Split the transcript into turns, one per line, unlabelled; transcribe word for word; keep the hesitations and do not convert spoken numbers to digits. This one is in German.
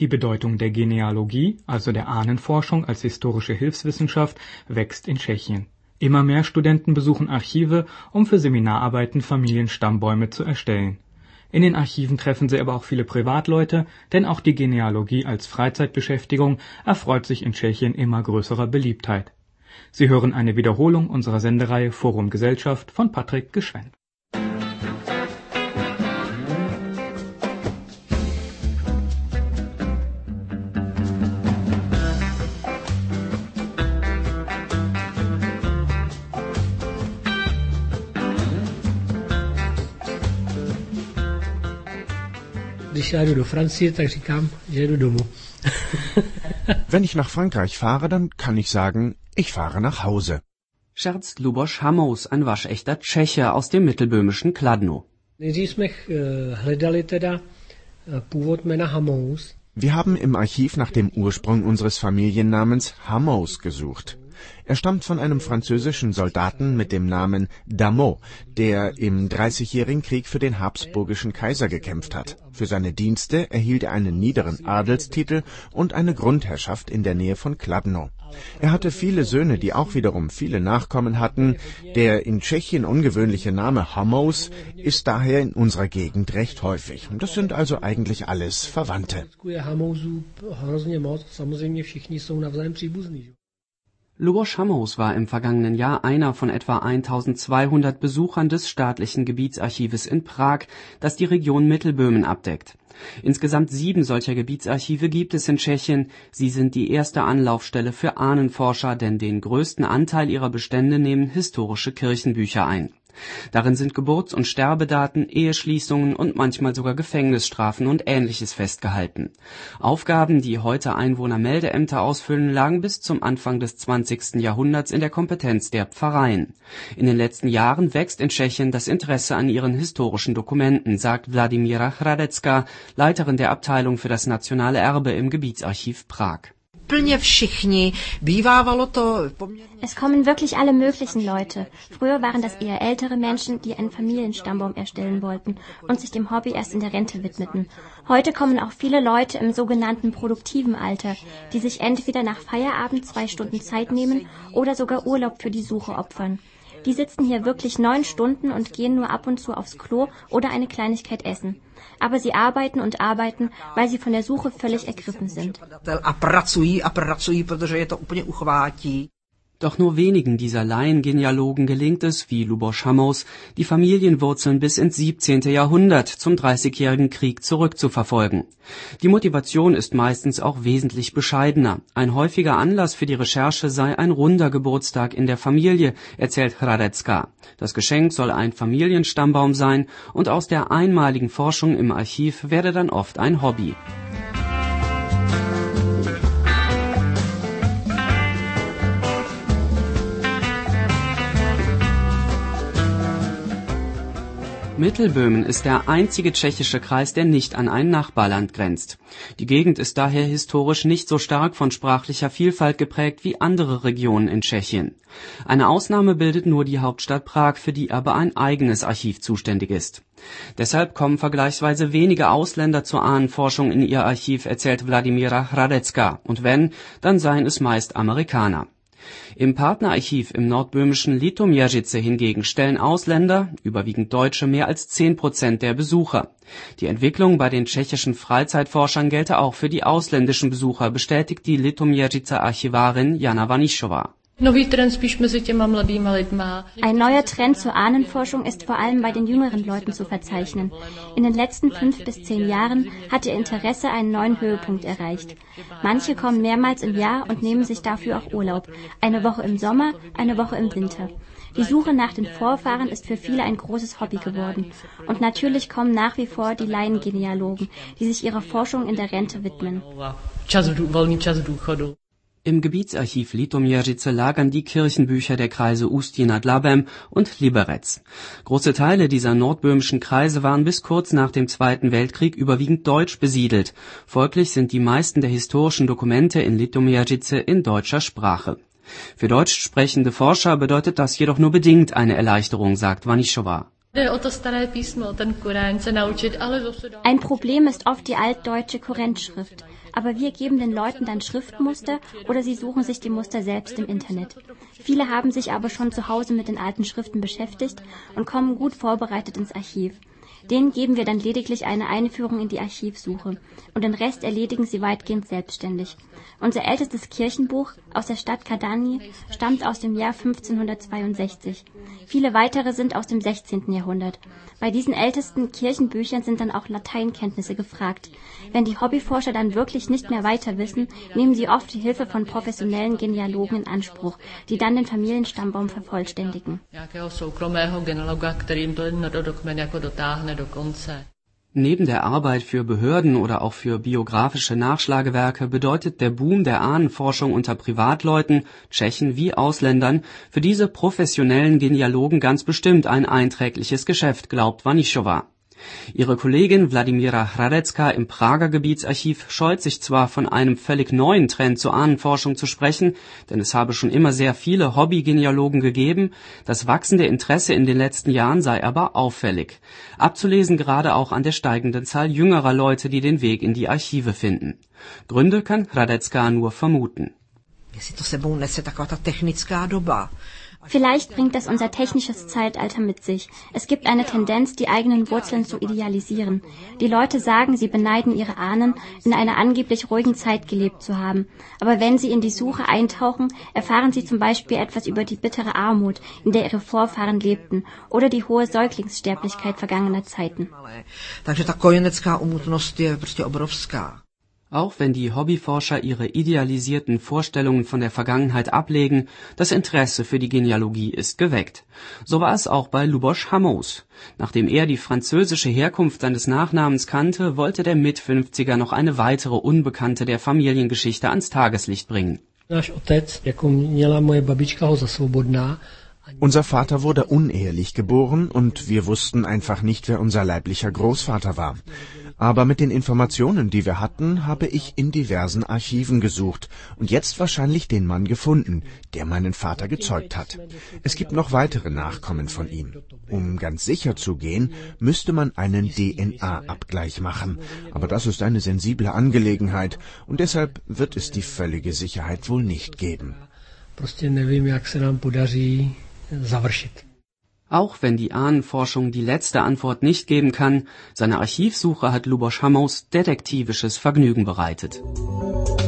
Die Bedeutung der Genealogie, also der Ahnenforschung als historische Hilfswissenschaft, wächst in Tschechien. Immer mehr Studenten besuchen Archive, um für Seminararbeiten Familienstammbäume zu erstellen. In den Archiven treffen sie aber auch viele Privatleute, denn auch die Genealogie als Freizeitbeschäftigung erfreut sich in Tschechien immer größerer Beliebtheit. Sie hören eine Wiederholung unserer Sendereihe Forum Gesellschaft von Patrick Geschwendt.
Když já jdu do Francie, tak říkám, že jdu domů.
Wenn ich nach Frankreich fahre, dann kann ich sagen, ich fahre nach Hause.
Scherzt Luboš Hamous, ein waschechter Tscheche aus dem mittelböhmischen Kladno.
Nejdřív jsme hledali teda původ jména Hamous.
Wir haben im Archiv nach dem Ursprung unseres Familiennamens Hamous gesucht. Er stammt von einem französischen Soldaten mit dem Namen Dameau, der im Dreißigjährigen Krieg für den habsburgischen Kaiser gekämpft hat. Für seine Dienste erhielt er einen niederen Adelstitel und eine Grundherrschaft in der Nähe von Kladno. Er hatte viele Söhne, die auch wiederum viele Nachkommen hatten. Der in Tschechien ungewöhnliche Name Hamous ist daher in unserer Gegend recht häufig. Das sind also eigentlich alles Verwandte.
Luboš Hamous war im vergangenen Jahr einer von etwa eintausendzweihundert Besuchern des staatlichen Gebietsarchives in Prag, das die Region Mittelböhmen abdeckt. Insgesamt sieben solcher Gebietsarchive gibt es in Tschechien. Sie sind die erste Anlaufstelle für Ahnenforscher, denn den größten Anteil ihrer Bestände nehmen historische Kirchenbücher ein. Darin sind Geburts- und Sterbedaten, Eheschließungen und manchmal sogar Gefängnisstrafen und Ähnliches festgehalten. Aufgaben, die heute Einwohnermeldeämter ausfüllen, lagen bis zum Anfang des zwanzigsten Jahrhunderts in der Kompetenz der Pfarreien. In den letzten Jahren wächst in Tschechien das Interesse an ihren historischen Dokumenten, sagt Vladimíra Hradecká, Leiterin der Abteilung für das nationale Erbe im Gebietsarchiv Prag.
Es kommen wirklich alle möglichen Leute. Früher waren das eher ältere Menschen, die einen Familienstammbaum erstellen wollten und sich dem Hobby erst in der Rente widmeten. Heute kommen auch viele Leute im sogenannten produktiven Alter, die sich entweder nach Feierabend zwei Stunden Zeit nehmen oder sogar Urlaub für die Suche opfern. Die sitzen hier wirklich neun Stunden und gehen nur ab und zu aufs Klo oder eine Kleinigkeit essen. Aber sie arbeiten und arbeiten, weil sie von der Suche völlig ergriffen sind.
Doch nur wenigen dieser Laiengenealogen gelingt es, wie Luboš Hamous, die Familienwurzeln bis ins siebzehnte Jahrhundert zum Dreißigjährigen Krieg zurückzuverfolgen. Die Motivation ist meistens auch wesentlich bescheidener. Ein häufiger Anlass für die Recherche sei ein runder Geburtstag in der Familie, erzählt Hradecká. Das Geschenk soll ein Familienstammbaum sein und aus der einmaligen Forschung im Archiv werde dann oft ein Hobby. Mittelböhmen ist der einzige tschechische Kreis, der nicht an ein Nachbarland grenzt. Die Gegend ist daher historisch nicht so stark von sprachlicher Vielfalt geprägt wie andere Regionen in Tschechien. Eine Ausnahme bildet nur die Hauptstadt Prag, für die aber ein eigenes Archiv zuständig ist. Deshalb kommen vergleichsweise wenige Ausländer zur Ahnenforschung in ihr Archiv, erzählt Vladimíra Hradecká, und wenn, dann seien es meist Amerikaner. Im Partnerarchiv im nordböhmischen Litoměřice hingegen stellen Ausländer, überwiegend Deutsche, mehr als zehn Prozent der Besucher. Die Entwicklung bei den tschechischen Freizeitforschern gelte auch für die ausländischen Besucher, bestätigt die Litoměřicer Archivarin Jana Vanišová.
Ein neuer Trend zur Ahnenforschung ist vor allem bei den jüngeren Leuten zu verzeichnen. In den letzten fünf bis zehn Jahren hat ihr Interesse einen neuen Höhepunkt erreicht. Manche kommen mehrmals im Jahr und nehmen sich dafür auch Urlaub. Eine Woche im Sommer, eine Woche im Winter. Die Suche nach den Vorfahren ist für viele ein großes Hobby geworden. Und natürlich kommen nach wie vor die Laiengenealogen, die sich ihrer Forschung in der Rente widmen.
Im Gebietsarchiv Litoměřice lagern die Kirchenbücher der Kreise Ústí nad Labem und Liberec. Große Teile dieser nordböhmischen Kreise waren bis kurz nach dem Zweiten Weltkrieg überwiegend deutsch besiedelt. Folglich sind die meisten der historischen Dokumente in Litoměřice in deutscher Sprache. Für deutsch sprechende Forscher bedeutet das jedoch nur bedingt eine Erleichterung, sagt Vanišová.
Ein Problem ist oft die altdeutsche Kurrentschrift. Aber wir geben den Leuten dann Schriftmuster oder sie suchen sich die Muster selbst im Internet. Viele haben sich aber schon zu Hause mit den alten Schriften beschäftigt und kommen gut vorbereitet ins Archiv. Denen geben wir dann lediglich eine Einführung in die Archivsuche und den Rest erledigen sie weitgehend selbstständig. Unser ältestes Kirchenbuch aus der Stadt Kadaň stammt aus dem Jahr fünfzehnhundertzweiundsechzig. Viele weitere sind aus dem sechzehnten Jahrhundert. Bei diesen ältesten Kirchenbüchern sind dann auch Lateinkenntnisse gefragt. Wenn die Hobbyforscher dann wirklich nicht mehr weiter wissen, nehmen sie oft die Hilfe von professionellen Genealogen in Anspruch, die dann den Familienstammbaum vervollständigen.
Neben der Arbeit für Behörden oder auch für biografische Nachschlagewerke bedeutet der Boom der Ahnenforschung unter Privatleuten, Tschechen wie Ausländern, für diese professionellen Genealogen ganz bestimmt ein einträgliches Geschäft, glaubt Vanischowa. Ihre Kollegin Wladimíra Hradecká im Prager Gebietsarchiv scheut sich zwar, von einem völlig neuen Trend zur Ahnenforschung zu sprechen, denn es habe schon immer sehr viele Hobby-Genealogen gegeben, das wachsende Interesse in den letzten Jahren sei aber auffällig. Abzulesen gerade auch an der steigenden Zahl jüngerer Leute, die den Weg in die Archive finden. Gründe kann Hradecká nur vermuten.
Vielleicht bringt das unser technisches Zeitalter mit sich. Es gibt eine Tendenz, die eigenen Wurzeln zu idealisieren. Die Leute sagen, sie beneiden ihre Ahnen, in einer angeblich ruhigen Zeit gelebt zu haben. Aber wenn sie in die Suche eintauchen, erfahren sie zum Beispiel etwas über die bittere Armut, in der ihre Vorfahren lebten, oder die hohe Säuglingssterblichkeit vergangener Zeiten.
Auch wenn die Hobbyforscher ihre idealisierten Vorstellungen von der Vergangenheit ablegen, das Interesse für die Genealogie ist geweckt. So war es auch bei Luboš Hamous. Nachdem er die französische Herkunft seines Nachnamens kannte, wollte der Mitfünfziger noch eine weitere Unbekannte der Familiengeschichte ans Tageslicht bringen.
Unser Vater wurde unehelich geboren und wir wussten einfach nicht, wer unser leiblicher Großvater war. Aber mit den Informationen, die wir hatten, habe ich in diversen Archiven gesucht und jetzt wahrscheinlich den Mann gefunden, der meinen Vater gezeugt hat. Es gibt noch weitere Nachkommen von ihm. Um ganz sicher zu gehen, müsste man einen D N A-Abgleich machen. Aber das ist eine sensible Angelegenheit und deshalb wird es die völlige Sicherheit wohl nicht geben.
Auch wenn die Ahnenforschung die letzte Antwort nicht geben kann, seine Archivsuche hat Luboš Hamous detektivisches Vergnügen bereitet.